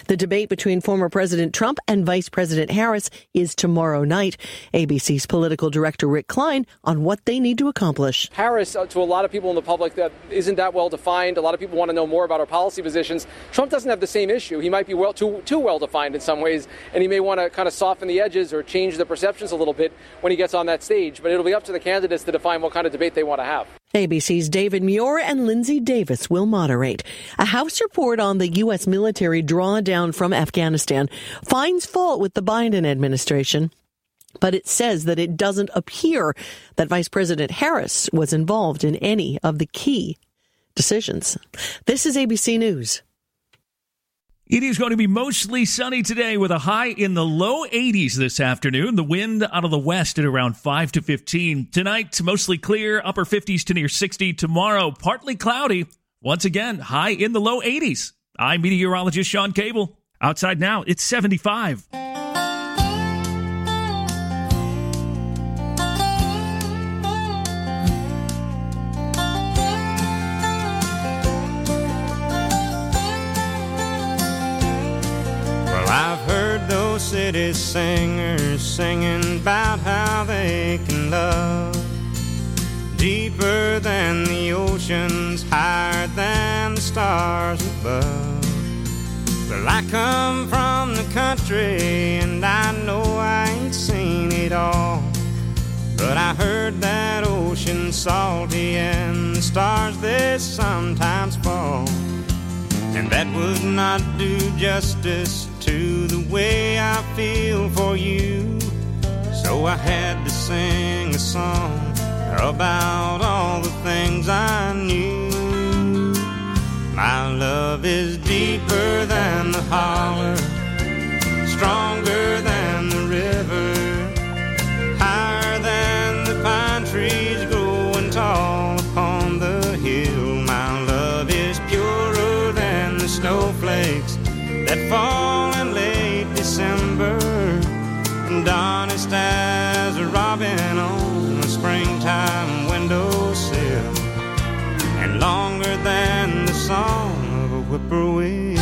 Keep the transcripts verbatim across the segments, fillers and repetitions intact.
The debate between former President Trump and Vice President Harris is tomorrow night. A B C's political director Rick Klein on what they need to accomplish. Harris, uh, to a lot of people in the public, that isn't that well defined. A lot of people want to know more about our policy positions. Trump doesn't have the same issue. He might be well too too well defined in some ways, and he may want to kind of soften the edges or change the perceptions a little bit when he gets on that stage. But it'll be up to the candidates to define what kind of debate they want to have. A B C's David Muir and Lindsay Davis will moderate. A House report on the U S military drawdown from Afghanistan finds fault with the Biden administration, but it says that it doesn't appear that Vice President Harris was involved in any of the key decisions. This is A B C News. It is going to be mostly sunny today with a high in the low eighties this afternoon. The wind out of the west at around five to fifteen. Tonight, mostly clear, upper fifties to near sixty. Tomorrow, partly cloudy. Once again, high in the low eighties. I'm meteorologist Sean Cable. Outside now, it's seventy-five. I've heard those city singers singing about how they can love deeper than the oceans, higher than the stars above. Well, I come from the country and I know I ain't seen it all, but I heard that ocean salty and the stars they sometimes fall, and that would not do justice to the way I feel for you. So I had to sing a song about all the things I knew. My love is deeper than the holler, stronger than the river, higher than the pine trees growing tall upon the hill. My love is purer than the snowflakes that fall in late December, and honest as a robin on a springtime windowsill, and longer than the song of a whippoorwill.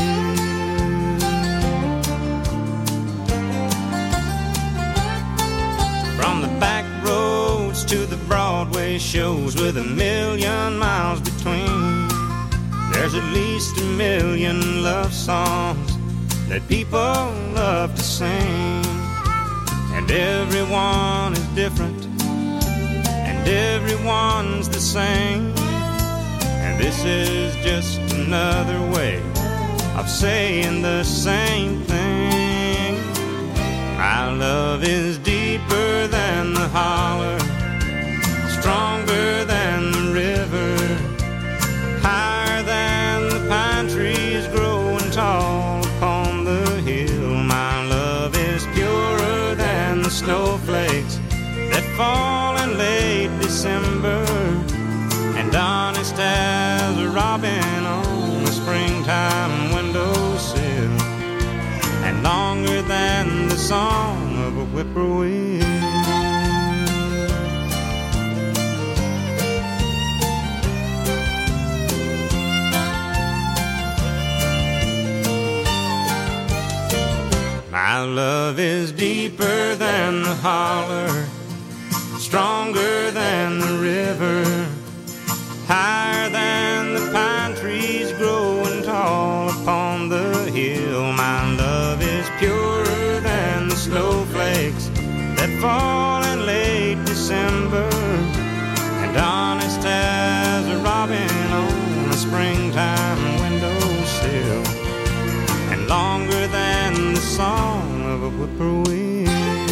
From the back roads to the Broadway shows with a million miles between, there's at least a million love songs that people love to sing, and everyone is different, and everyone's the same, and this is just another way of saying the same thing. My love is deeper than the holler, stronger than the river, higher than the pine trees growing tall upon the hill. My love is purer than the snowflakes that fall in late December, and honest as a robin on a springtime windowsill, and longer than the song of a whippoorwill. My love is deeper than the holler, stronger than the river, higher than the pine trees growing tall upon the hill. My love is purer than the snowflakes that fall in late December, and honest as a robin on a springtime windowsill, and longer than the song of a whippoorwill.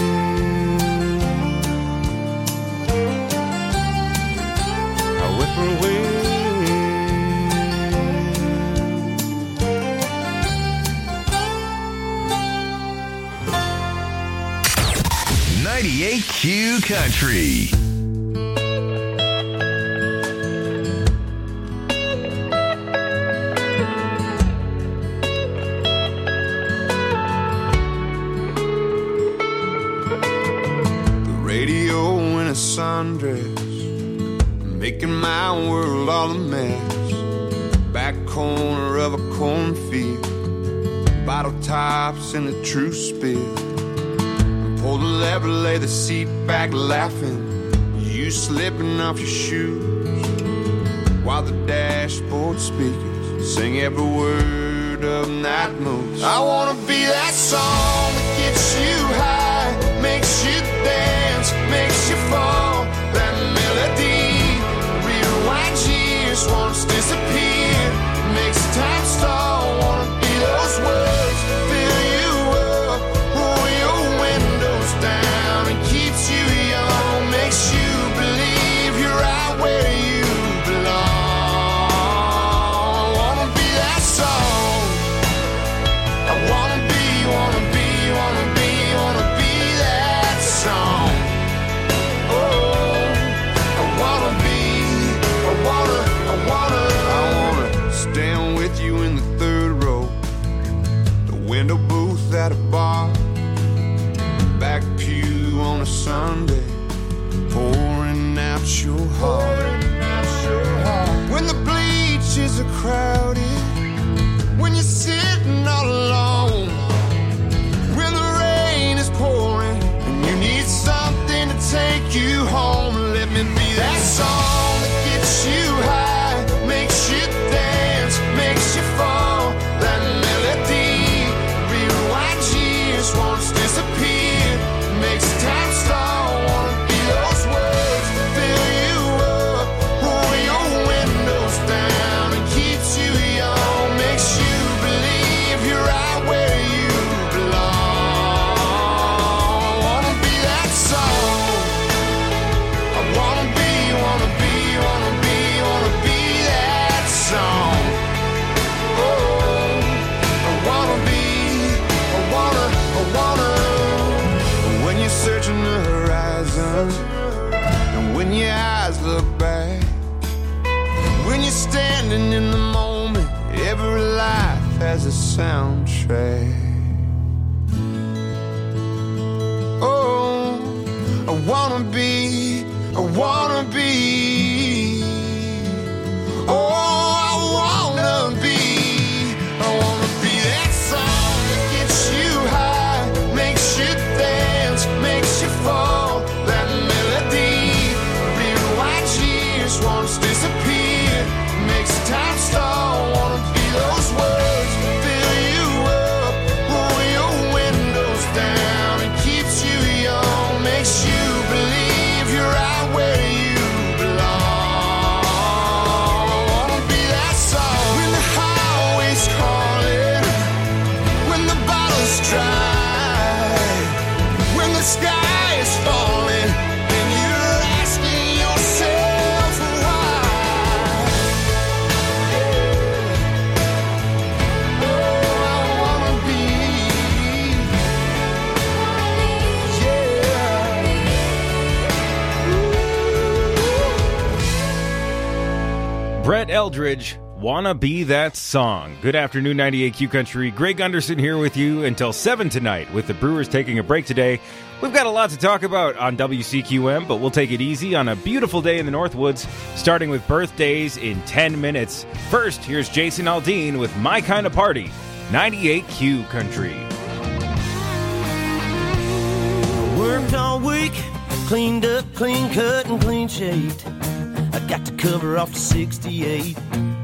A whippoorwill. ninety-eight Q Country. Sundress, making my world all a mess. Back corner of a cornfield, bottle tops and the truth spill. Pull the lever, lay the seat back laughing. You slipping off your shoes while the dashboard speakers sing every word of Night Moves. I wanna be that song that gets you high, makes you dance, makes you fall. That melody rewinds years, once disappear, makes time stall. Wanna be those words, fill you up, roll your windows down, and keeps you young, makes you believe you're right where you belong. I wanna be that song. I wanna be, wanna be, wanna be, wanna be that song. Oh, I wanna be, I wanna, I wanna, I wanna stand with you in the third row, the window booth at a bar, back pew on a Sunday, pouring out your heart. When the bleachers are crowded, when you're sitting all alone, when the rain is pouring and you need something to take you home, let me be that song that gets you high, makes you dance, makes you fall. That melody rewinds years, once disappear, makes time stall. Wanna be those words, fill you up, roll your windows down, and keeps you young, makes you believe you're right where you belong. I wanna be that song. I wanna be, wanna be, wanna be, wanna be that song. Oh, I wanna be, I wanna, I wanna. When you're searching the horizon, and when your eyes look back, when you're standing in the moment, every life has a soundtrack. Oh, I wanna be, I wanna be. Oh, I wanna be, I wanna be that song that gets you high, makes you dance, makes you fall. That melody rewinds years, once disappear, makes time stall. Wanna be those words, fill you up, roll your windows down, and keeps you young, makes you believe you're right where you belong. I wanna be that song. When the highway's calling, when the bottle's dry, when the sky is falling, and you're asking yourself why. Oh, I wanna be, yeah. Brett Eldridge, Wanna Be That Song. Good afternoon, ninety-eight Q Country. Greg Gunderson here with you until seven tonight, with the Brewers taking a break today. We've got a lot to talk about on W C Q M, but we'll take it easy on a beautiful day in the Northwoods, starting with birthdays in ten minutes. First, here's Jason Aldean with My Kind of Party, ninety-eight Q Country. Worked all week, cleaned up, clean cut, and clean shaved. I got to cover off the sixty-eight.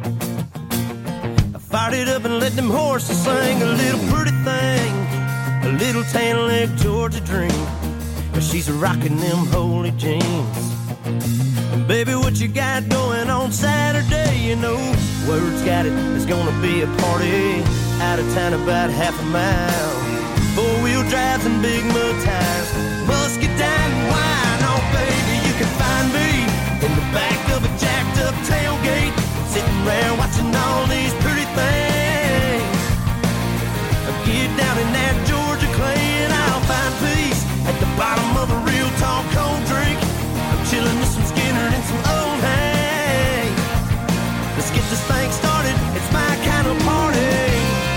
I fired it up and let them horses sing a little pretty thing, a little tan leg Georgia dream. But she's rocking them holy jeans. And baby, what you got going on Saturday? You know, word's got it, there's gonna be a party out of town about half a mile. Four-wheel drives and big mud tires, musket down and wine. Oh, baby, you can find me in the back of a jacked-up tailgate, sitting around watching all these pretty things. Get down in that Georgia clay and I'll find peace at the bottom of a real tall cold drink. I'm chilling with some Skinner and some old hay. Let's get this thing started, it's my kind of party.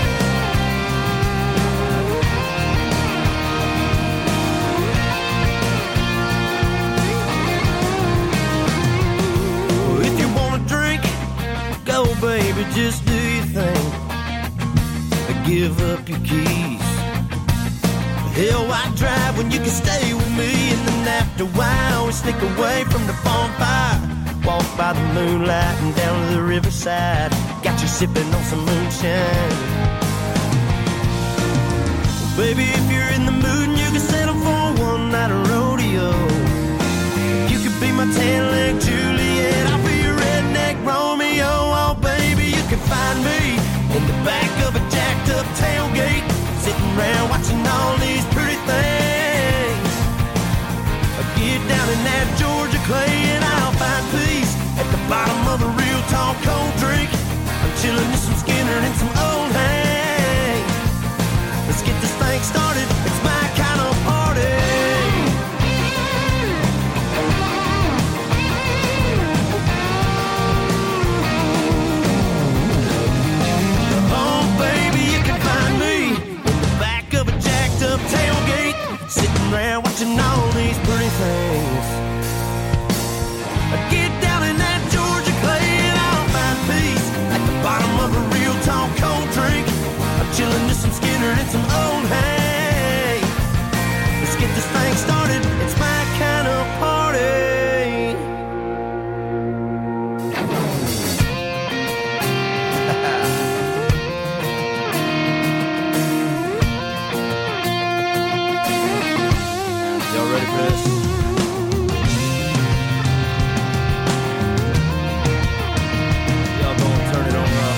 If you wanna drink, go baby, just do your thing. Give up your keys. Hell, why drive when you can stay with me? And then after a while, we sneak away from the bonfire. Walk by the moonlight and down to the riverside. Got you sipping on some moonshine. Well, baby, if you're in the mood and you can settle for one night of rodeo, you could be my tan-leg Juliet, I'll be your redneck Romeo. Oh, baby, you can find me in the back of a jacked-up tailgate, sitting around watching all these pretty things. I get down in that Georgia clay and I'll find peace at the bottom of a real tall cold drink. I'm chilling with some Skinner and some old Hank. Let's get this thing started, it's my kind of party. Oh baby, you can find me in the back of a jacked up tailgate, sitting around watching all these pretty things. I get down in that Georgia clay and I'll find peace at the bottom of a real tall cold drink. I'm chilling with some Skinner and some old hay. Let's get this thing started, it's my kind of party. Y'all ready for this? Y'all gonna turn it on up.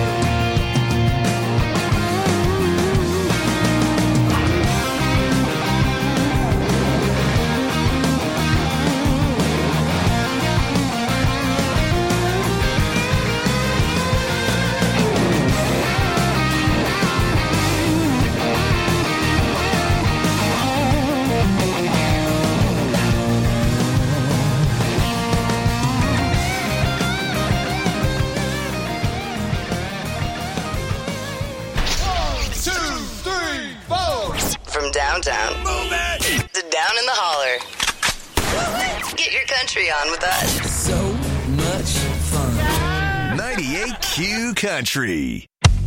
From downtown to down in the holler. Get your country on with us. So much fun. ninety-eight Q Country.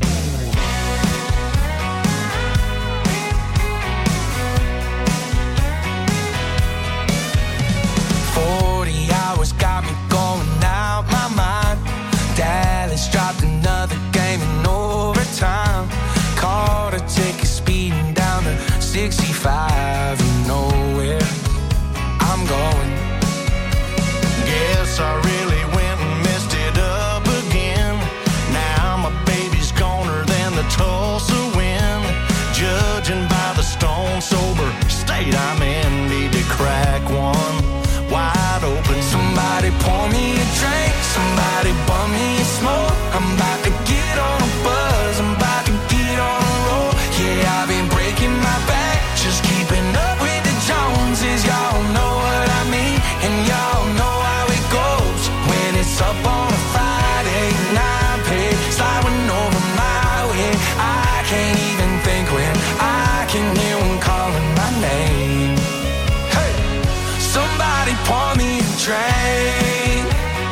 forty hours got me going out my mind. Dallas dropped another game in overtime. Caught a ticket speeding down to sixty-five, you know where I'm going. Guess I really went and messed it up again. Now my baby's goner than the Tulsa wind. Judging by the stone sober state I'm in, need to crack one wide open. Somebody pour me a drink, somebody bum me a smoke. I'm about to get on a buzz, I'm about to get on a roll. Yeah, I've been breaking my back, just keeping up with the Joneses. Y'all know what I mean, and y'all know how it goes. When it's up on a Friday night, pay sliding over my way. I can't even think when I can hear one calling my name. Hey, somebody pour me a drink,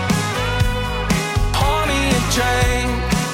pour me a drink.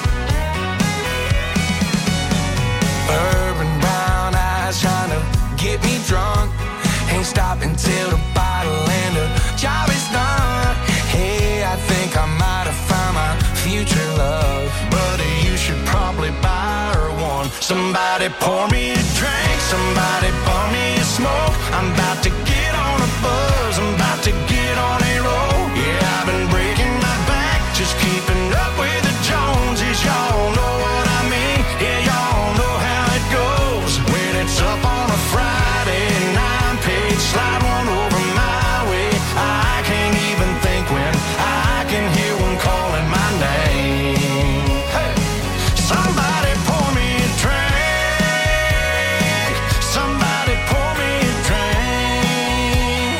Urban brown eyes trying to get me drunk. Ain't stopping till the bottle and the job is done. Hey, I think I might have found my future love. Buddy, you should probably buy her one. Somebody pour me a drink, somebody pour me a smoke. I'm about to get on a buzz, I'm about to get on a roll. Yeah, I've been breaking my back, just keeping up with the Joneses. Y'all know what I mean, yeah, y'all know how it goes. When it's up on a Friday nine page, slide one over my way. I can't even think when I can hear one calling my name. Hey, somebody pour me a drink, somebody pour me a drink.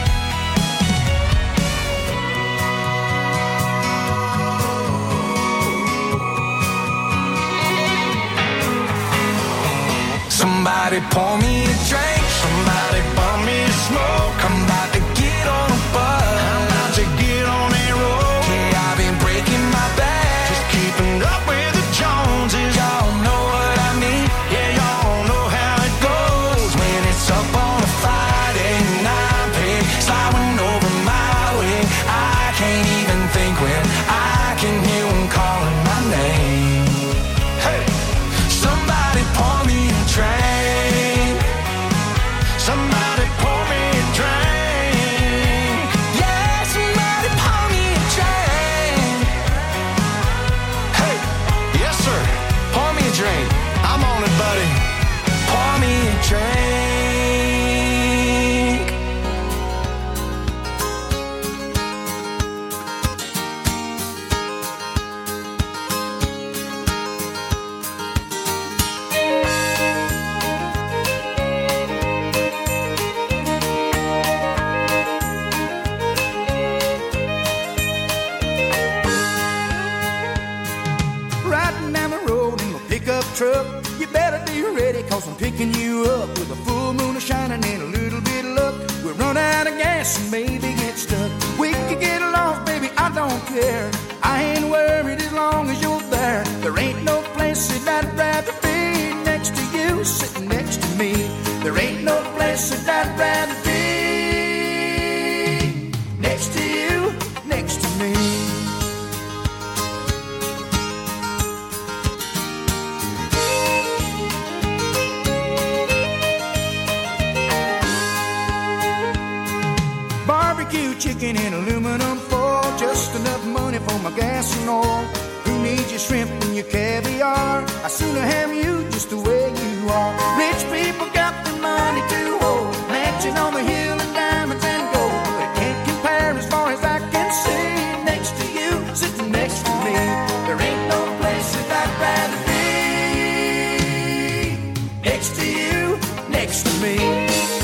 Somebody pour me a drink, somebody pour me a smoke. I'm about to get on a buzz, I'm about to get on a roll. Yeah, I've been breaking my back, just keeping up with the Joneses. Y'all know what I mean, ready, cause I'm picking you up with a full moon a shining and a little bit of luck. We'll run out of gas and maybe get stuck. We could get lost, baby, I don't care. I ain't worried as long as you're there. There ain't no place that I'd rather be next to you, sitting next to me. There ain't no place that I'd rather be next to you, next to me. Barbecue chicken in aluminum foil, just enough money for my gas and oil. Who needs your shrimp and your caviar? I sooner have you just the way you are. Rich people got the money to hold, mansion on the hill and diamonds and gold. But it can't compare as far as I can see. Next to you, sitting next to me. There ain't no place that I'd rather be. Next to you, next to me.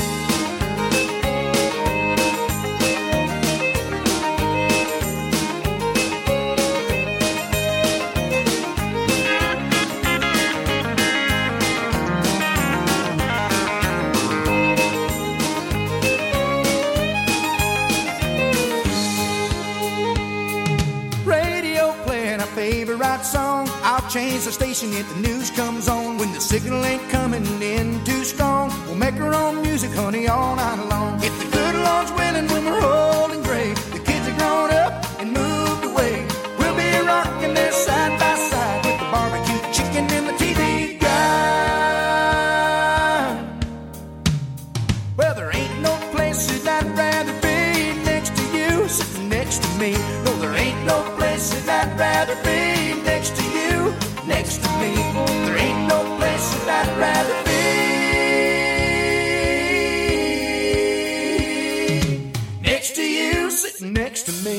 Song. I'll change the station if the news comes on. When the signal ain't coming in too strong, we'll make our own music, honey, all night long. If the good Lord's willing, when we're old and gray, the kids are grown up and moved away, we'll be rocking there side by side with the barbecue chicken and the T V guide. Well, there ain't no place that I'd rather be next to you, sitting next to me. No, there ain't no place that I'd rather be next to you, next to me. There ain't no place that I'd rather be next to you, sitting next to me.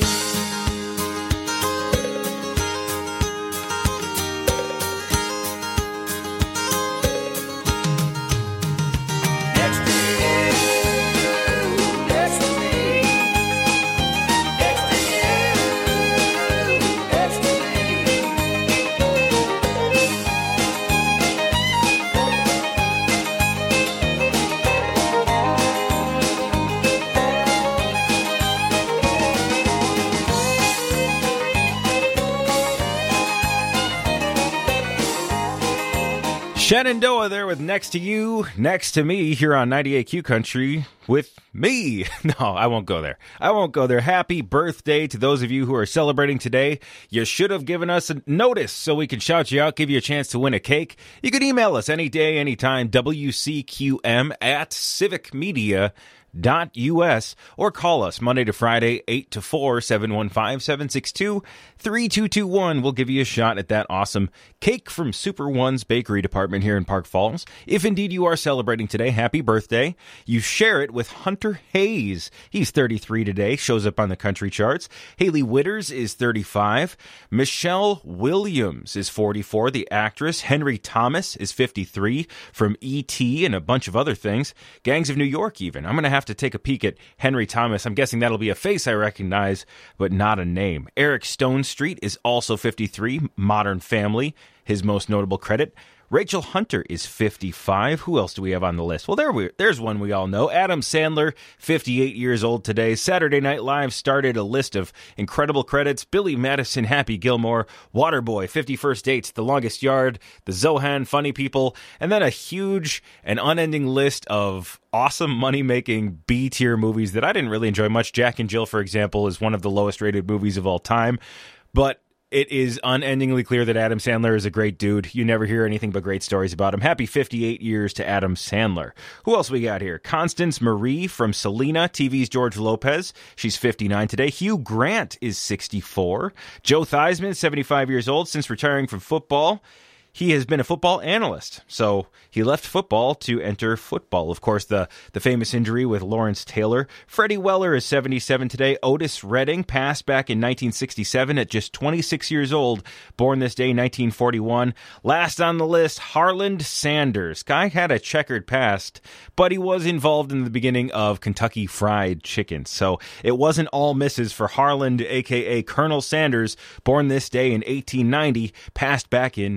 Shenandoah there with Next to You, Next to Me here on ninety-eight Q Country with me. No, I won't go there. I won't go there. Happy birthday to those of you who are celebrating today. You should have given us a notice so we can shout you out, give you a chance to win a cake. You can email us any day, anytime, W C Q M at civic media dot U S or call us Monday to Friday, eight to four, seven one five, seven six two, three two two one. We'll give you a shot at that awesome cake from Super One's Bakery Department here in Park Falls. If indeed you are celebrating today, happy birthday. You share it with Hunter Hayes. He's thirty-three today, shows up on the country charts. Haley Witters is thirty-five. Michelle Williams is forty-four, the actress. Henry Thomas is fifty-three from E T and a bunch of other things. Gangs of New York even. I'm going to have to take a peek at Henry Thomas. I'm guessing that'll be a face I recognize, but not a name. Eric Stone Street is also fifty-three. Modern Family, his most notable credit. Rachel Hunter is fifty-five. Who else do we have on the list? Well, there we, there's one we all know. Adam Sandler, fifty-eight years old today. Saturday Night Live started a list of incredible credits. Billy Madison, Happy Gilmore, Waterboy, fifty First Dates, The Longest Yard, The Zohan, Funny People, and then a huge and unending list of awesome money-making B-tier movies that I didn't really enjoy much. Jack and Jill, for example, is one of the lowest-rated movies of all time. But it is unendingly clear that Adam Sandler is a great dude. You never hear anything but great stories about him. Happy fifty-eight years to Adam Sandler. Who else we got here? Constance Marie from Selena, T V's George Lopez. She's fifty-nine today. Hugh Grant is sixty-four. Joe Theismann, seventy-five years old. Since retiring from football, he has been a football analyst, so he left football to enter football. Of course, the, the famous injury with Lawrence Taylor. Freddie Weller is seventy-seven today. Otis Redding passed back in nineteen sixty-seven at just twenty-six years old. Born this day, nineteen forty-one. Last on the list, Harland Sanders. Guy had a checkered past, but he was involved in the beginning of Kentucky Fried Chicken. So it wasn't all misses for Harland, a k a. Colonel Sanders, born this day in eighteen ninety, passed back in nineteen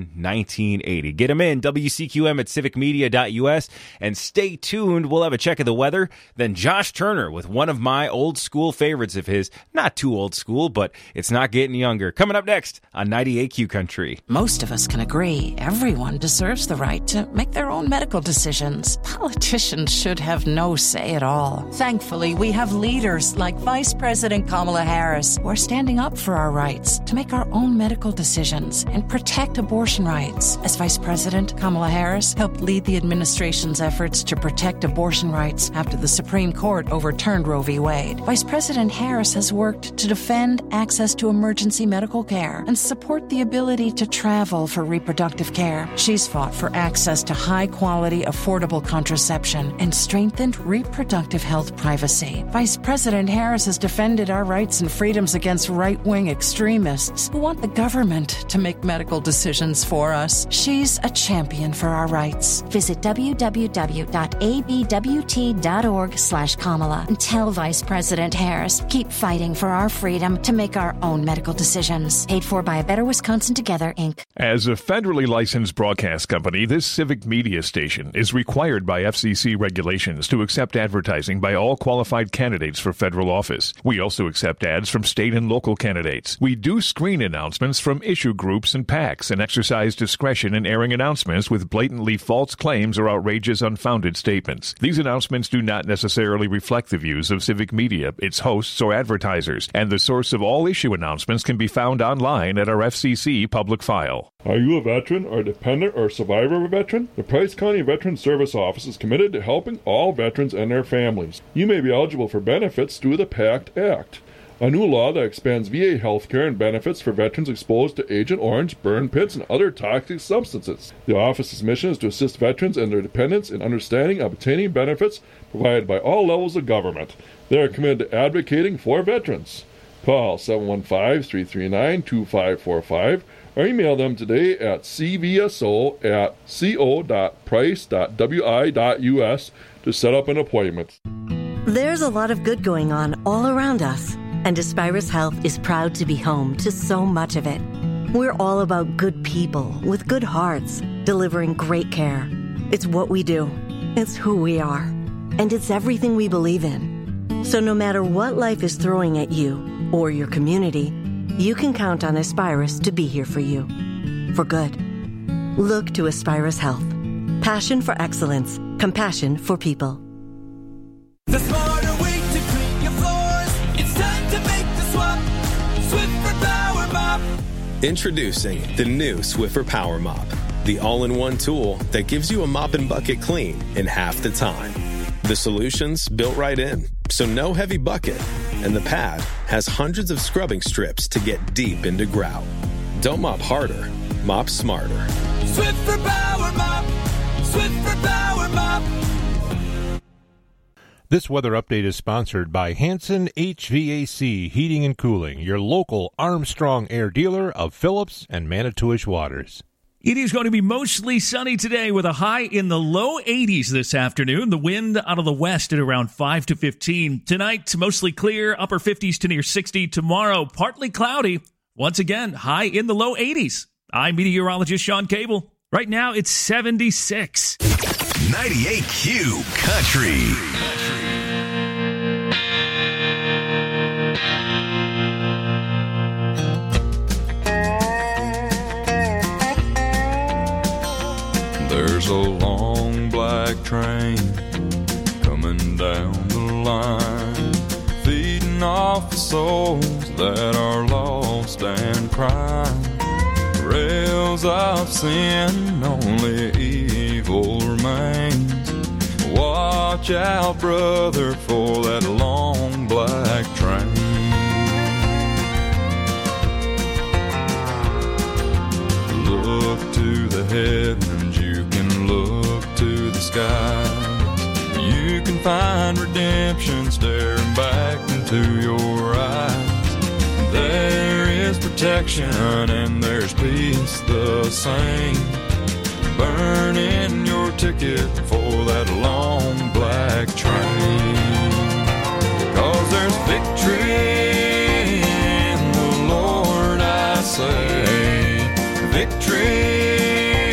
nineteen eighty. Get them in, W C Q M at civic media dot U S, and stay tuned. We'll have a check of the weather. Then Josh Turner with one of my old school favorites of his. Not too old school, but it's not getting younger. Coming up next on ninety-eight Q Country. Most of us can agree everyone deserves the right to make their own medical decisions. Politicians should have no say at all. Thankfully, we have leaders like Vice President Kamala Harris who are standing up for our rights to make our own medical decisions and protect abortion rights. As Vice President, Kamala Harris helped lead the administration's efforts to protect abortion rights after the Supreme Court overturned Roe v. Wade. Vice President Harris has worked to defend access to emergency medical care and support the ability to travel for reproductive care. She's fought for access to high-quality, affordable contraception and strengthened reproductive health privacy. Vice President Harris has defended our rights and freedoms against right-wing extremists who want the government to make medical decisions for us. She's a champion for our rights. Visit w w w dot a b w t dot org slash Kamala and tell Vice President Harris, keep fighting for our freedom to make our own medical decisions. Paid for by a Better Wisconsin Together, Incorporated. As a federally licensed broadcast company, this civic media station is required by F C C regulations to accept advertising by all qualified candidates for federal office. We also accept ads from state and local candidates. We do screen announcements from issue groups and PACs and exercise discretion in airing announcements with blatantly false claims or outrageous, unfounded statements. These announcements do not necessarily reflect the views of civic media, its hosts, or advertisers, and the source of all issue announcements can be found online at our F C C public file. Are you a veteran or dependent or survivor of a veteran? The Price County Veteran Service Office is committed to helping all veterans and their families. You may be eligible for benefits through the PACT Act, a new law that expands V A health care and benefits for veterans exposed to Agent Orange, burn pits, and other toxic substances. The office's mission is to assist veterans and their dependents in understanding and obtaining benefits provided by all levels of government. They are committed to advocating for veterans. Call seven one five, three three nine, two five four five or email them today at c v s o at co dot price dot w i dot u s to set up an appointment. There's a lot of good going on all around us, and Aspirus Health is proud to be home to so much of it. We're all about good people with good hearts, delivering great care. It's what we do. It's who we are. And it's everything we believe in. So no matter what life is throwing at you or your community, you can count on Aspirus to be here for you. For good. Look to Aspirus Health. Passion for excellence. Compassion for people. The smarter way to clean your floors. It's time to make the swap. Swiffer Power Mop. Introducing the new Swiffer Power Mop, the all-in-one tool that gives you a mop and bucket clean in half the time. The solution's built right in, so no heavy bucket, and the pad has hundreds of scrubbing strips to get deep into grout. Don't mop harder, mop smarter. Swiffer Power Mop. Swiffer Power Mop. This weather update is sponsored by Hanson H V A C Heating and Cooling, your local Armstrong Air dealer of Phillips and Manitowish Waters. It is going to be mostly sunny today with a high in the low eighties this afternoon. The wind out of the west at around five to fifteen. Tonight, mostly clear, upper fifties to near sixty. Tomorrow, partly cloudy. Once again, high in the low eighties. I'm meteorologist Sean Cable. Right now, it's seventy-six. ninety-eight Q Country. There's a long black train coming down the line, feeding off the souls that are lost and crying. Rails of sin, only evil remains. Watch out, brother, for that long black train. Look to the heavens, you can look to the skies. You can find redemption staring back into your eyes. There is protection and there's peace the same. Burning your ticket for that long black train. 'Cause there's victory in the Lord, I say. Victory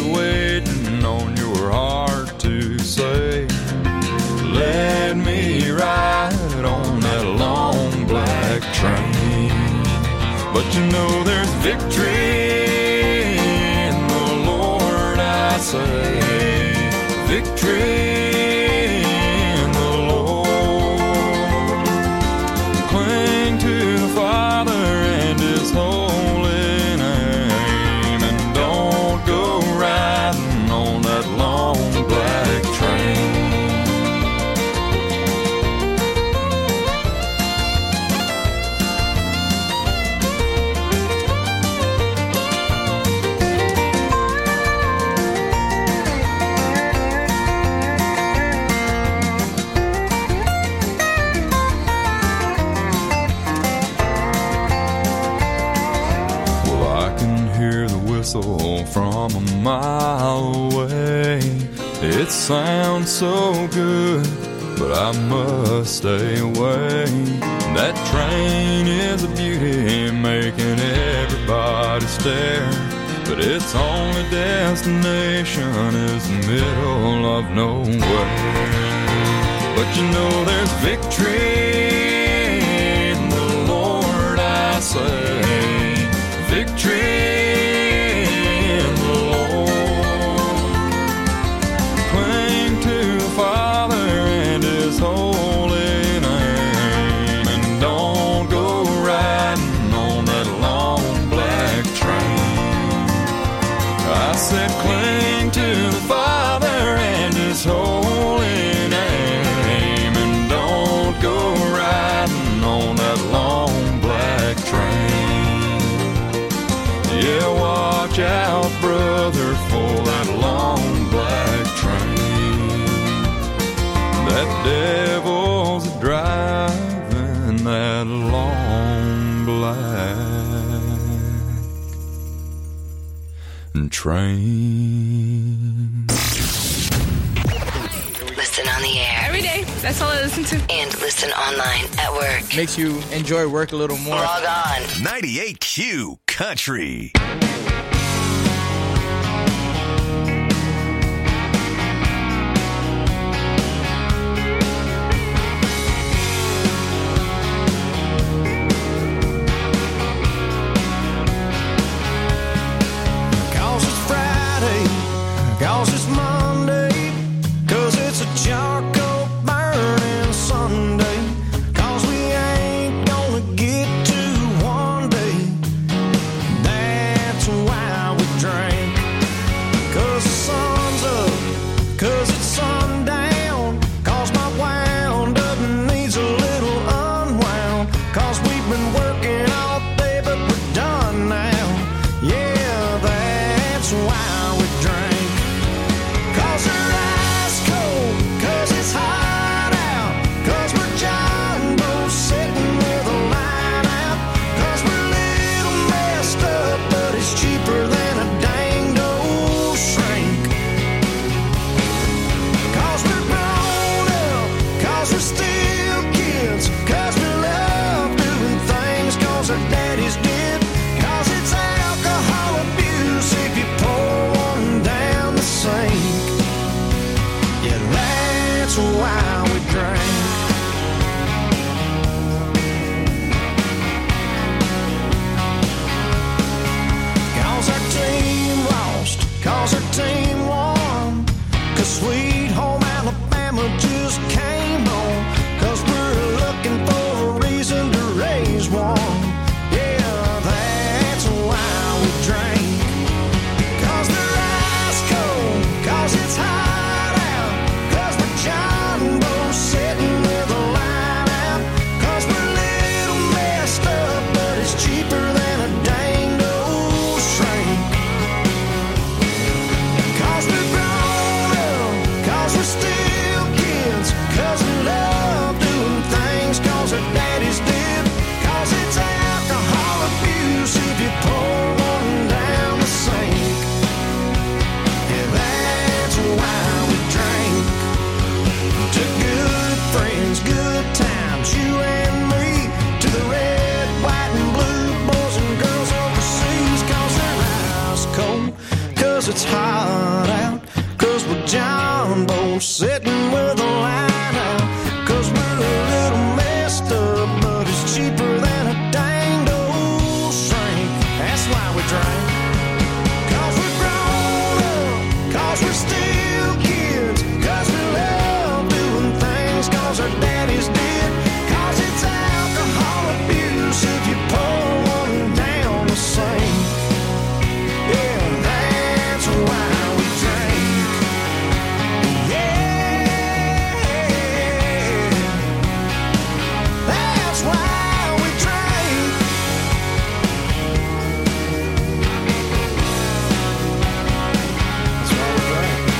waiting on your heart to say, let me ride on that long black train. But you know there's victory in the Lord, I say, victory in the Lord. Cling to the Father and His holy name, and don't go riding on that long black train. From a mile away, it sounds so good, but I must stay away. That train is a beauty, making everybody stare, but its only destination is the middle of nowhere. But you know there's victory in the Lord, I say, victory. Said cling to the Father and His holy name, and don't go riding on that long black train. Yeah, watch out, brother, for that long black train. That devil's driving that long black train. Listen on the air. Every day. That's all I listen to. And listen online at work. Makes you enjoy work a little more. Log on. ninety-eight Q Country. Cause it's Monday, cause it's a charcoal burning Sunday, cause we ain't gonna get to one day. That's why we drink. Cause the sun's up, cause it's sundown, cause my wound up needs a little unwound, cause we've been working all day but we're done now. Yeah, that's why we drink. Cause we're ice cold, cause it's hot out, cause we're jumbo sitting with a line out, cause we're a little messed up, but it's cheaper than a danged old shrink. Cause we're grown up, cause we're still kids, cause we love doing things cause our daddies did, cause it's alcohol abuse if you pour one down the sink. Yeah, that's why we drink. Cause our team lost, cause our team won, cause Sweet Home Alabama just came on, cause we're looking for a reason to raise one. Yeah, that's why we drink. Cause they're ice cold, cause it's hot out, cause we're jumbo sitting with a line out, cause we're a little messed up, but it's cheaper than a danged old shrink. Cause we're grown up, not out. Cause we're John Bones sitting with a line out. Cause we're a little messed up, but it's cheaper than a danged old shrink. That's why we drink. Cause we're grown up, cause we're still kids, cause we love doing things cause our daddies did. Cause it's alcohol abuse if you pour one down the sink. Yeah, that's why we drink. Yeah, that's why we drink. That's why we drink.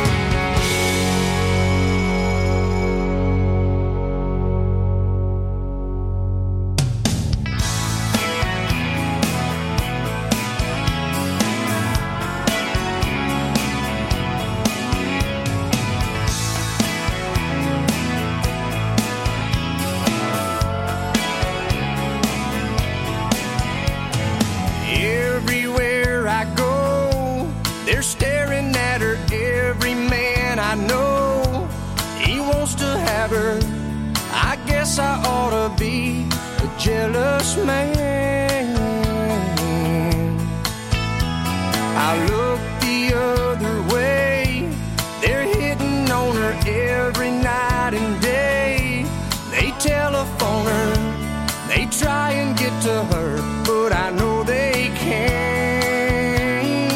Everywhere I go, they're staring at her. Every man I know, he wants to have her. I guess I ought to be a jealous man. I look the other way, they're hitting on her every night and day. They telephone her, they try and get to her, but I know they can't.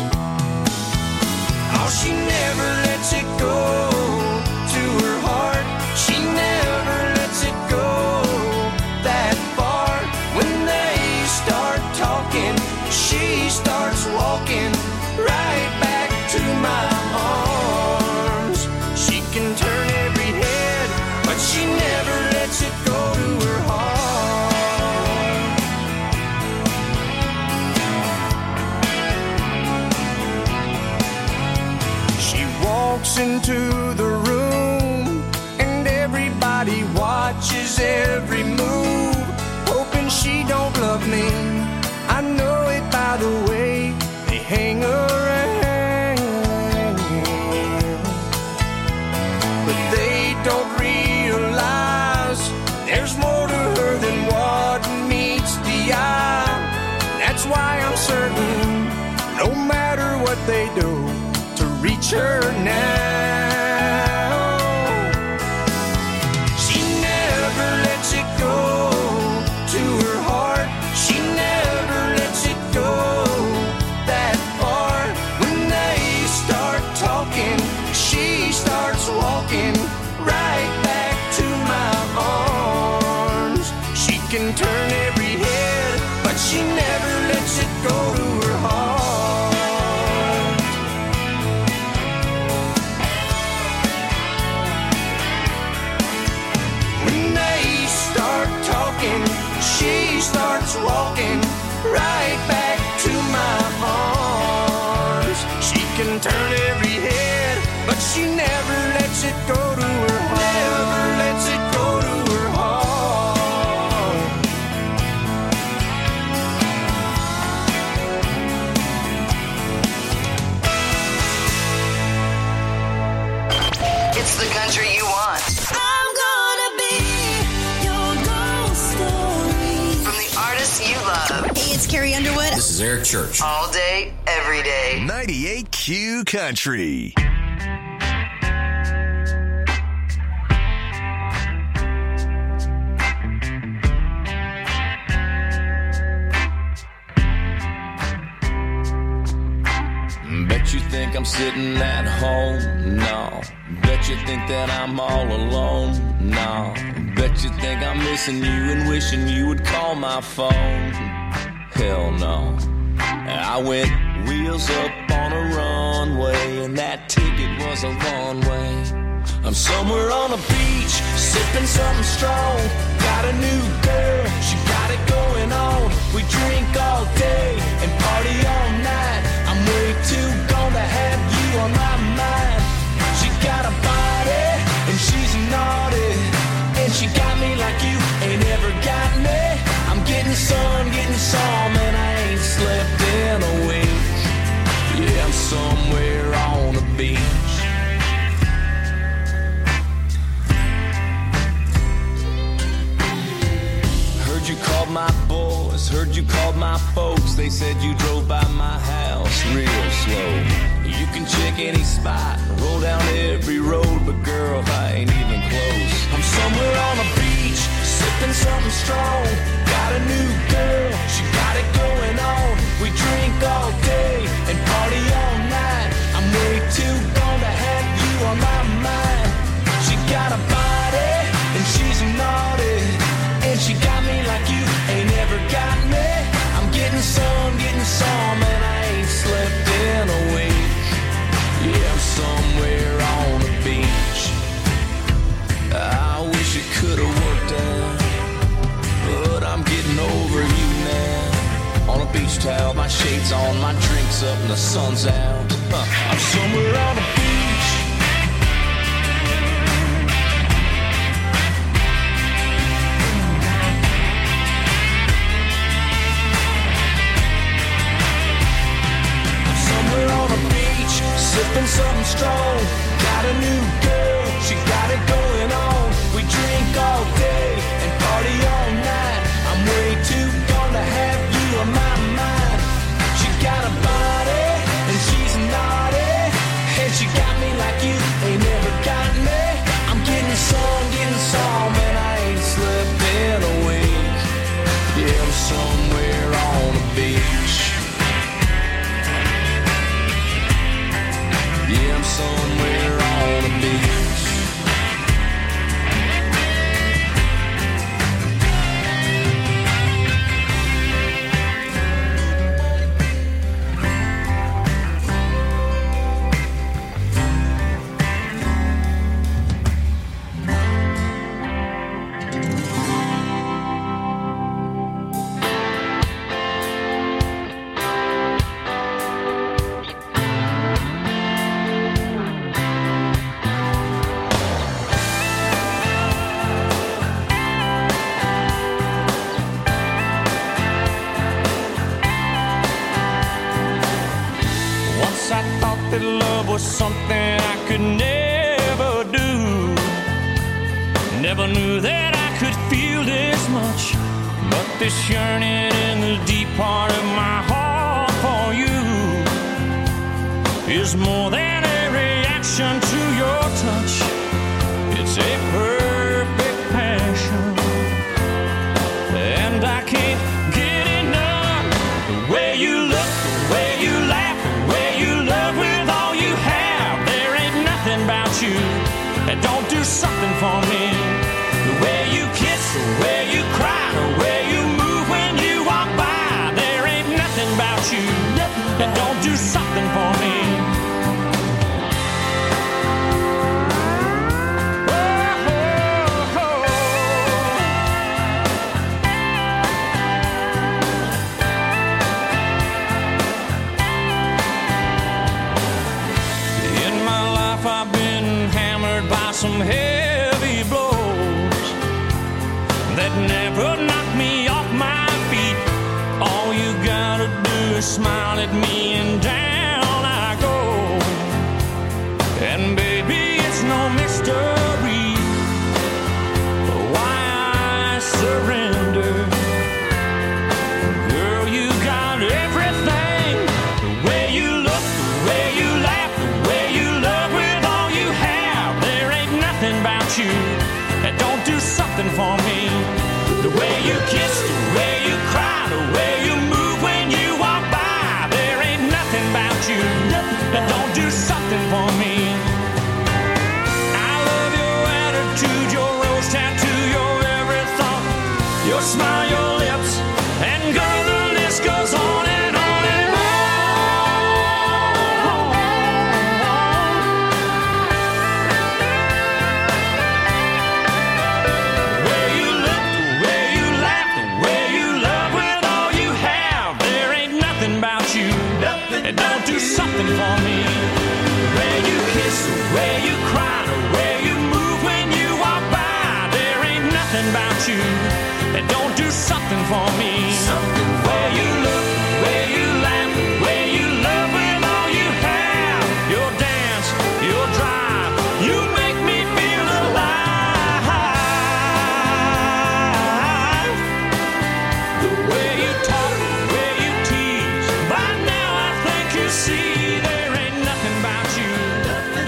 Oh, she never lets it go to her heart. She never lets it go that far. When they start talking, she starts walking right back to my arms. She can turn every head, but she never lets it go to her heart. She walks into the room and everybody watches every move, hoping she don't love me. I know it by the way they hang around, but they don't realize there's more to her than what meets the eye. That's why I'm certain, no matter what they do, to reach her now. She never lets it go to her heart. She never lets it go that far. When they start talking, she starts walking right back to my arms. She can turn every head, but she never lets it go to her heart. When they start talking, she starts walking right back to my arms. She can turn every head, but she never lets it go to her heart. Never lets it go to her heart. It's the country you want. I'm gonna be your ghost story. From the artists you love. Hey, it's Carrie Underwood. This is Eric Church. All day, every day. ninety-eight Q Country. Bet you think I'm sitting at home? No. Bet you think that I'm all alone? No. Bet you think I'm missing you and wishing you would call my phone? Hell no. I went wheels up on a runway, and that ticket was a one way. I'm somewhere on a beach, sipping something strong. Got a new girl, she got it going on. We drink all day and party all night. I'm way too gone to have you on my mind. She got a body and she's naughty, and she got me like you ain't ever got me. I'm getting some, getting some, and I ain't slept in a week. Yeah, I'm somewhere beach. Heard you called my boys, heard you called my folks. They said you drove by my house real slow. You can check any spot, roll down every road, but girl, I ain't even close. I'm somewhere on a beach, sipping something strong. Got a new girl, she got it going on. We drink all day and party all night. I'm way too gone to have you on my mind. She got a body and she's naughty, and she got me like you ain't ever got me. I'm getting some, getting some, and I ain't slept in a week. Yeah, I'm somewhere on the beach. I wish it could've worked out, but I'm getting over you now. On a beach towel, my shades on, my drinks up, and the sun's out. Huh. I'm somewhere on the beach. Sipping something strong, got a new girl, she got it going on. We drink all day and party all night. I'm way too gone to have you on my mind. She got a body and she's naughty, and she got me like you ain't never got me. I'm getting some, getting some, and I ain't slept in a week. Yeah, I'm somewhere on the beach. Yeah, I'm somewhere on the beach. Was something I could never do. Never knew that I could feel this much, but this yearning in the deep part of my heart for you is more than a reaction to your touch. It's a perfect passion, and I can't get enough. The way you look, the way you laugh, the way you love with all you have. There ain't nothing about you that don't do something for me. The way you kiss, the way you cry, the way you move when you walk by. There ain't nothing about you that don't do something for me. Some heavy blows that never knock me off my feet. All you gotta do is smile at me and down I go. And baby, it's no mystery why I surrender. Girl, you got everything. The way you look, the way you laugh, the way you love with all you have. There ain't nothing about you that don't do something for me. The way you kiss, the way you cry, the way you move when you walk by. There ain't nothing about you that don't do something for me. I love your attitude, your rose tattoo, your every thought, your smile, your lips, and girl, the list goes on and on and on. The way you look, the way you laugh, the way you love with all you have. There ain't nothing about you that don't do something for me. The way you kiss, the way you cry, the way you move when you walk by. There ain't nothing about you that don't do something for me. Something the way you look, the way you laugh, the way you love with all you have. Your dance,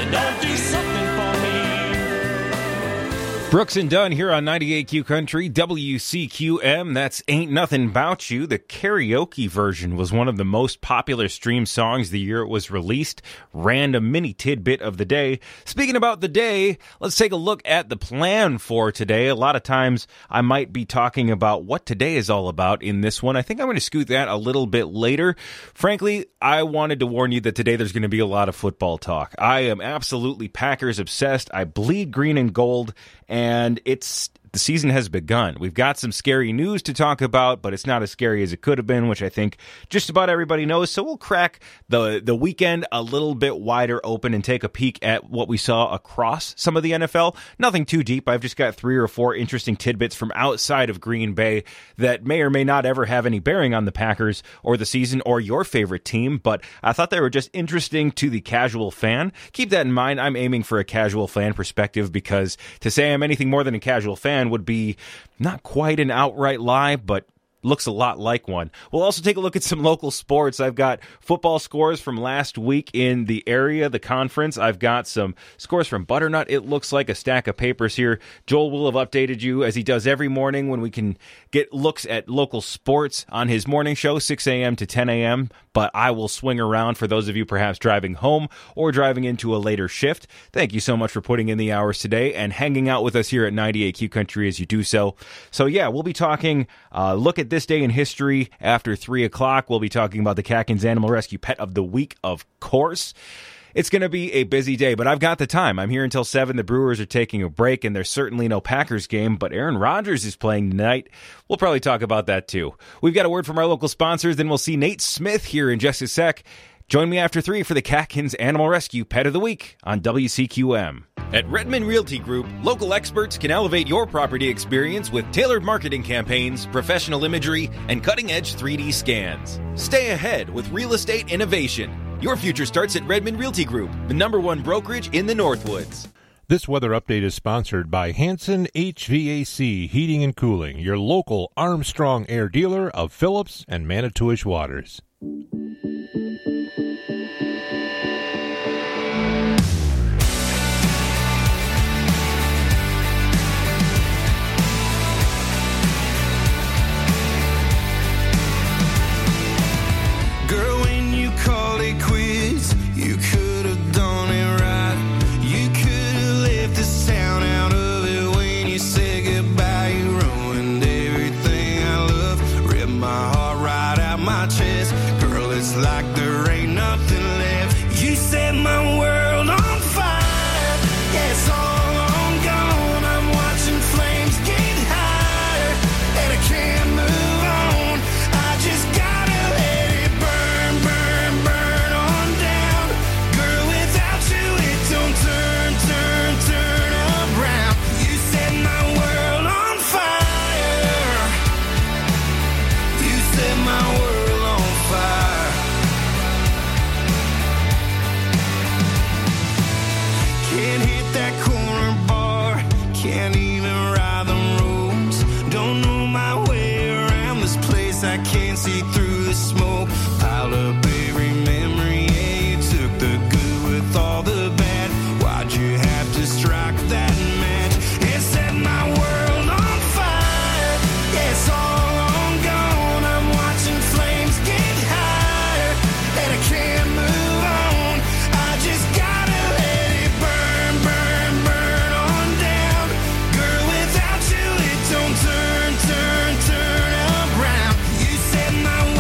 that don't do something for me. Brooks and Dunn here on ninety-eight Q Country, W C Q M. That's Ain't Nothing About You. The karaoke version was one of the most popular stream songs the year it was released. Random mini tidbit of the day. Speaking about the day, let's take a look at the plan for today. A lot of times I might be talking about what today is all about in this one. I think I'm going to scoot that a little bit later. Frankly, I wanted to warn you that today there's going to be a lot of football talk. I am absolutely Packers obsessed. I bleed green and gold. And it's the season has begun. We've got some scary news to talk about, but it's not as scary as it could have been, which I think just about everybody knows. So we'll crack the the weekend a little bit wider open and take a peek at what we saw across some of the N F L. Nothing too deep. I've just got three or four interesting tidbits from outside of Green Bay that may or may not ever have any bearing on the Packers or the season or your favorite team, but I thought they were just interesting to the casual fan. Keep that in mind. I'm aiming for a casual fan perspective because to say I'm anything more than a casual fan would be not quite an outright lie, but looks a lot like one. We'll also take a look at some local sports. I've got football scores from last week in the area, the conference. I've got some scores from Butternut. It looks like a stack of papers here. Joel will have updated you, as he does every morning when we can get looks at local sports on his morning show, six a.m. to ten a.m., but I will swing around for those of you perhaps driving home or driving into a later shift. Thank you so much for putting in the hours today and hanging out with us here at ninety-eight Q Country as you do so. So yeah, we'll be talking, uh, look at this day in history after three o'clock. We'll be talking about the Catkins Animal Rescue Pet of the Week, of course. It's going to be a busy day, but I've got the time. I'm here until seven. The Brewers are taking a break, and there's certainly no Packers game, but Aaron Rodgers is playing tonight. We'll probably talk about that, too. We've got a word from our local sponsors, then we'll see Nate Smith here in just a sec. Join me after three for the Catkins Animal Rescue Pet of the Week on W C Q M. At Redmond Realty Group, local experts can elevate your property experience with tailored marketing campaigns, professional imagery, and cutting-edge three D scans. Stay ahead with real estate innovation. Your future starts at Redmond Realty Group, the number one brokerage in the Northwoods. This weather update is sponsored by Hanson H V A C Heating and Cooling, your local Armstrong Air dealer of Phillips and Manitowish Waters. Girl, when you called it quits, you could have done it right. You could have left this town out of it when you said goodbye. You ruined everything I love, ripped my heart right out my chest. Girl, it's like there ain't nothing left. You set my world on fire. Yeah, it's all on gone. I'm watching flames get higher, and I can't move on. I just gotta let it burn, burn, burn on down. Girl, without you, it don't turn, turn, turn around. You set my world on fire. You set my world on fire. Can't hit that corner bar, can't even ride the roads. Don't know my way around this place, I can't see through the smoke. Piled up every memory, yeah, you took the good with all the bad. Why'd you have to strike that match? It set my world on fire. Yeah, it's all on gone. I'm watching flames get higher, and I can't move on. I just gotta let it burn, burn, burn on down. Girl, without you, it don't turn, turn, turn around. You set my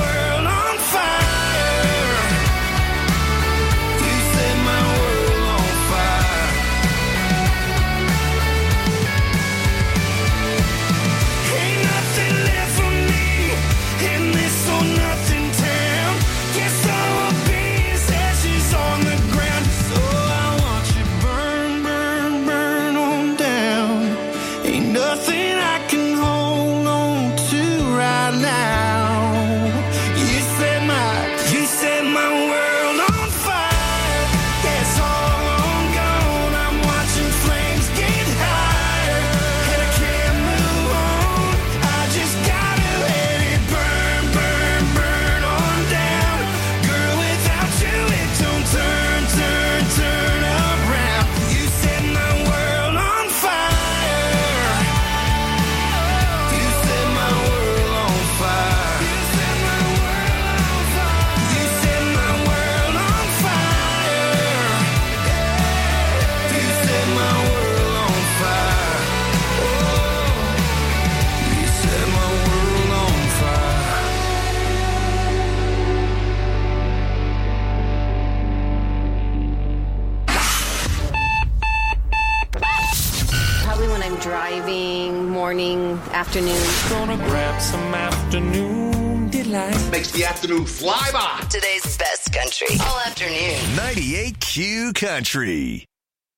driving, morning, afternoon. Gonna grab some afternoon delight. Makes the afternoon fly by. Today's best country. All afternoon. ninety-eight Q Country.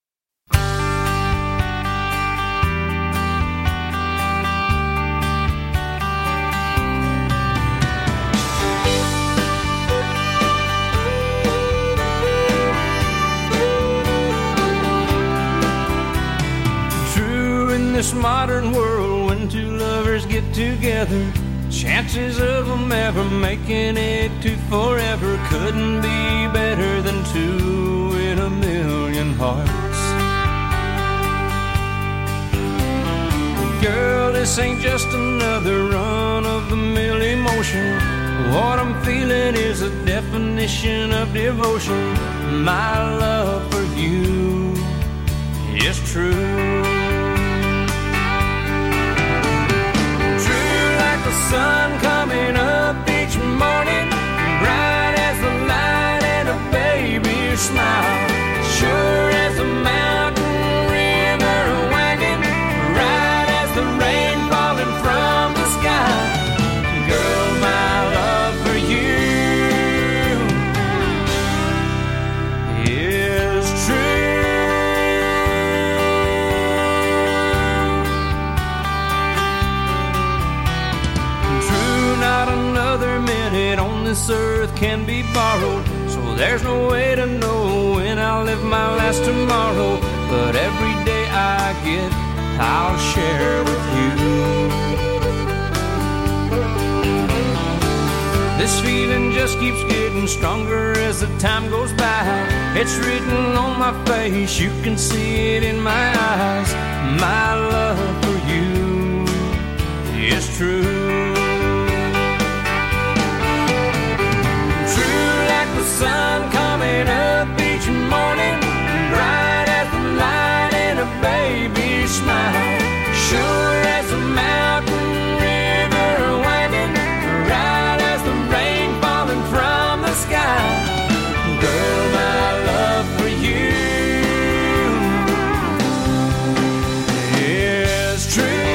This modern world, when two lovers get together, chances of them ever making it to forever couldn't be better than two in a million hearts. Girl, this ain't just another run-of-the-mill emotion. What I'm feeling is a definition of devotion. My love for you is true. The sun coming up each morning, bright as the light and a baby's smile, sure as a mountain river winding, right as the rain falling from the sky. Girl, my love for you is true. Not another minute on this earth can be borrowed, so there's no way to know when I'll live my last tomorrow. But every day I get, I'll share with you. This feeling just keeps getting stronger as the time goes by. It's written on my face, you can see it in my eyes. My love for you is true. The sun coming up each morning, bright as the light and a baby's smile, sure as a mountain river winding, right as the rain falling from the sky. Girl, my love for you is true.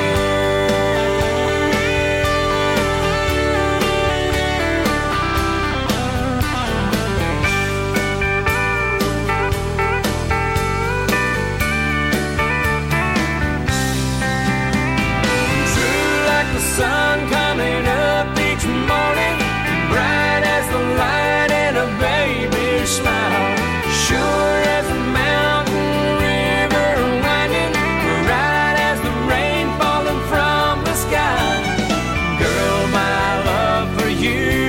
Sun coming up each morning, bright as the light and a baby's smile, sure as a mountain river winding, right as the rain falling from the sky. Girl, my love for you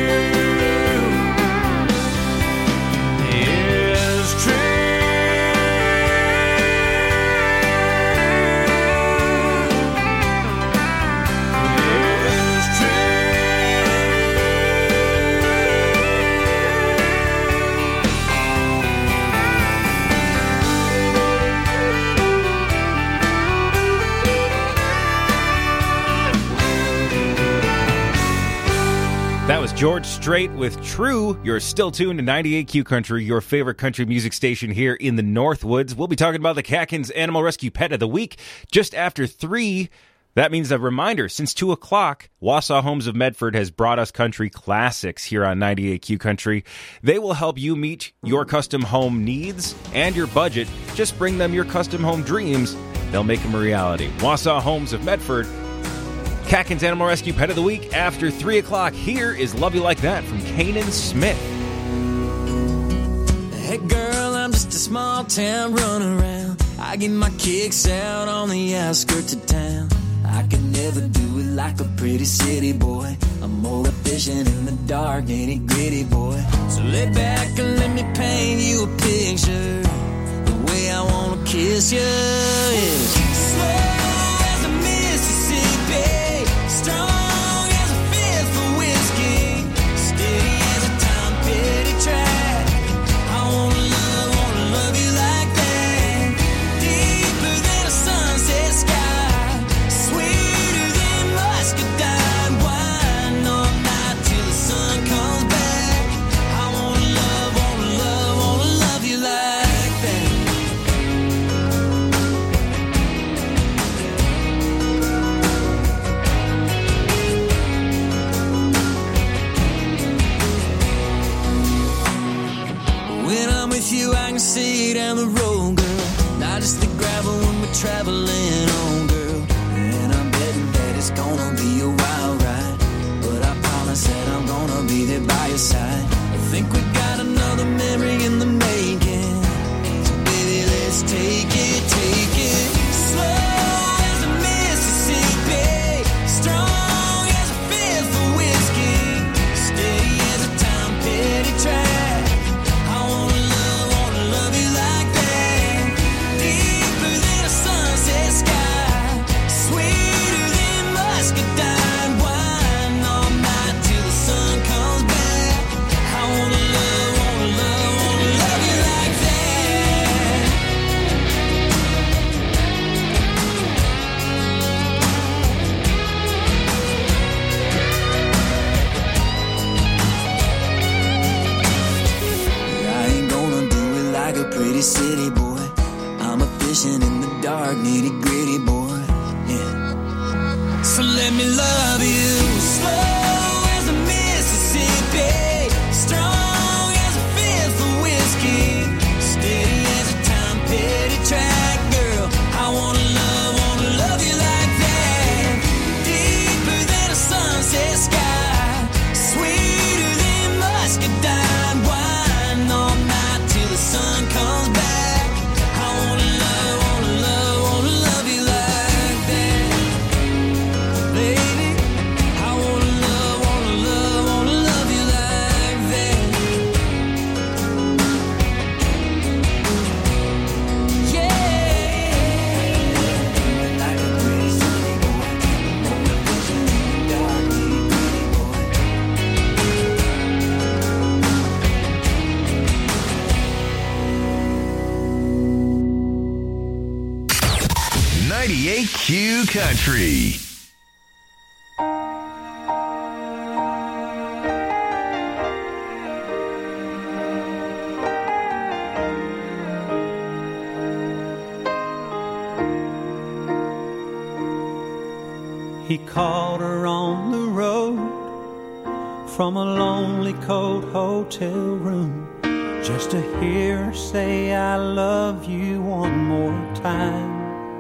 is true. That was George Strait with True. You're still tuned to ninety-eight Q Country, your favorite country music station here in the Northwoods. We'll be talking about the Catkins Animal Rescue Pet of the Week just after three. That means a reminder, since two o'clock, Wausau Homes of Medford has brought us country classics here on ninety-eight Q Country. They will help you meet your custom home needs and your budget. Just bring them your custom home dreams. They'll make them a reality. Wausau Homes of Medford. Catkins Animal Rescue Pet of the Week after three o'clock. Here is Love You Like That from Kanan Smith. Hey girl, I'm just a small town running around. I get my kicks out on the outskirts of town. I can never do it like a pretty city boy. I'm more efficient in the dark, nitty gritty boy. So lay back and let me paint you a picture, the way I wanna kiss you. Yeah. Slow as a Mississippi, strong as a fifth for whiskey, steady as a Tom Petty track. I wanna love, wanna love you like that, deeper than a sunset sky, sweeter than muscadine wine, all night till the sun comes back. I wanna love, wanna love, wanna love you like that. just the gravel when we're traveling on, girl. And I'm betting that it's gonna be a wild ride, but I promise that I'm gonna be there by your side. I think we got another memory in the making, so baby, let's take it, take it slow as a Mississippi, strong as a fifth of whiskey, steady as a Tom Petty track. I wanna love, wanna love you like that, deeper than a sunset sky, sweeter than muscadine wine, all night till the sun comes back. I wanna love, wanna love, wanna love you like that. I ain't gonna do it like a pretty city boy. I'm a fishing in the dark, nitty gritty boy. Yeah. So let me love you slow as a Mississippi, strong as a fifth of whiskey, steady as a Tom Petty track, girl. I wanna love, wanna love you like that, deeper than a sunset sky, sweeter than muscadine wine, all night till the sun comes back. I wanna love, wanna love, wanna love you like that, baby. I wanna love, wanna love, wanna love you like that. Yeah. Like a pretty city boy, on a vision in the dark, nitty gritty boy. ninety-eight Q Country. He called her on the road from a lonely cold hotel room just to hear her say I love you one more time.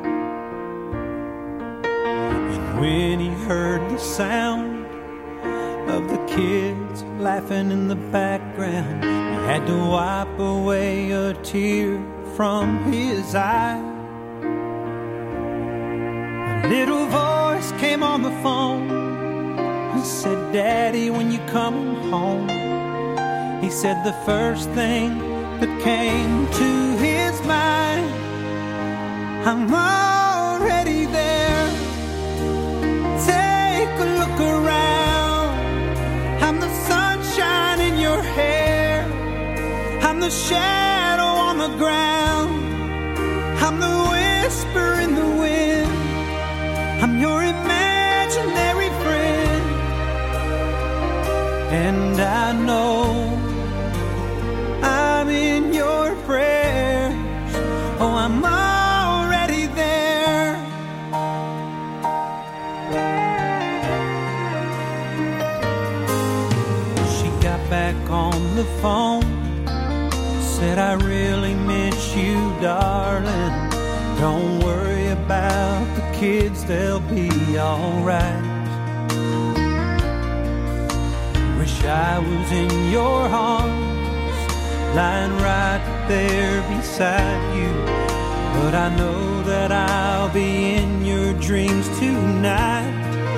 And when he heard the sound of the kids laughing in the background, he had to wipe away a tear from his eye. A little voice came on the phone and said, Daddy, when you come home. He said the first thing that came to his mind, I'm already there. Take a look around. I'm the sunshine in your hair. I'm the shadow on the ground. I'm the whisper in the wind. I'm your imaginary friend. And I know I'm in your prayers. Oh, I'm already there. She got back on the phone, said I really miss you, darling. Don't worry about the kids, they'll be alright. Wish I was in your arms, lying right there beside you. But I know that I'll be in your dreams tonight.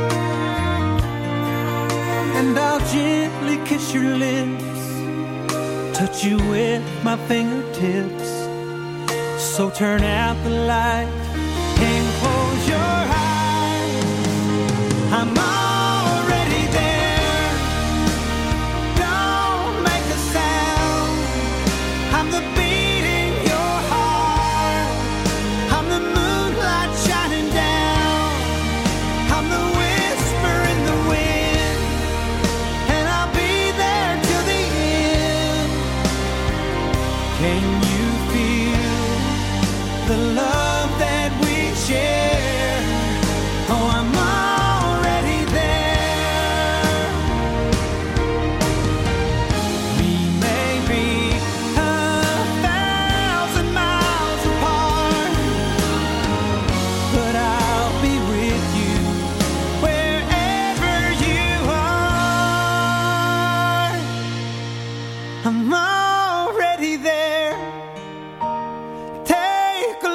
And I'll gently kiss your lips, touch you with my fingertips. So turn out the light and close your eyes. I'm already there. Don't make a sound. I'm the beat in your heart. I'm the moonlight shining down. I'm the whisper in the wind. And I'll be there till the end. Can you feel the love that we share? Oh, I'm already there. We may be a thousand miles apart,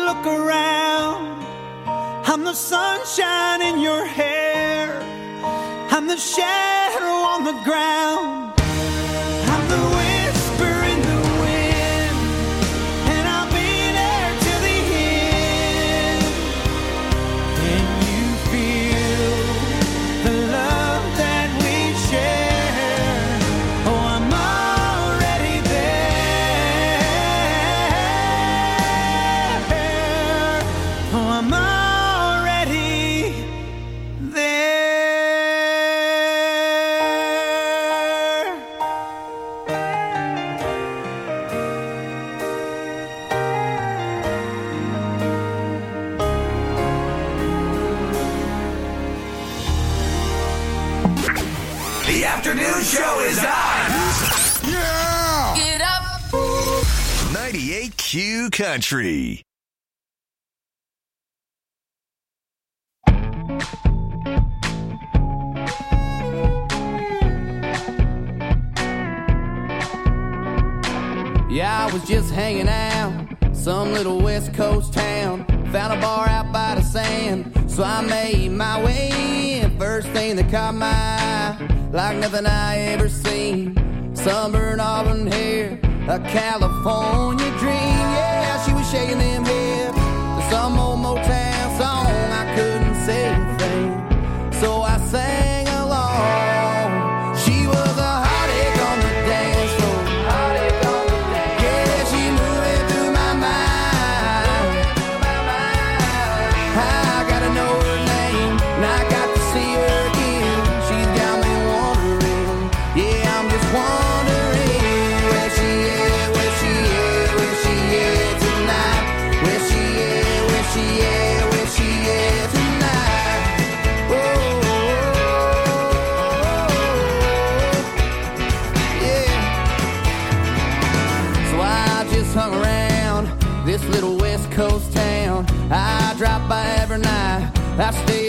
look around, I'm the sunshine in your hair, I'm the shadow on the ground, I'm the whisper in the wind, and I'll be there till the end. Can you feel the love that we share? Oh, I'm already there. Oh, I'm already there. The afternoon show is on. Yeah! Get up. ninety-eight Q Country. Yeah, I was just hanging out, some little West Coast town. Found a bar out by the sand, so I made my way in. First thing that caught my eye, like nothing I ever seen. Sunburned auburn hair, a California dream. Yeah, she was shaking them hips to some old Motown song. I couldn't say a thing, so I sang along. She was a heartache on the dance floor. Heartache on the dance. Yeah, she moving through my mind. I gotta know her name, and I got to see her again. She's got me wondering. Yeah, I'm just wondering where she is, where she is, where she is tonight. Where she is, where she is, where she is tonight. Oh, yeah. So I just hung around this little West Coast town. I drop by every night. I stayed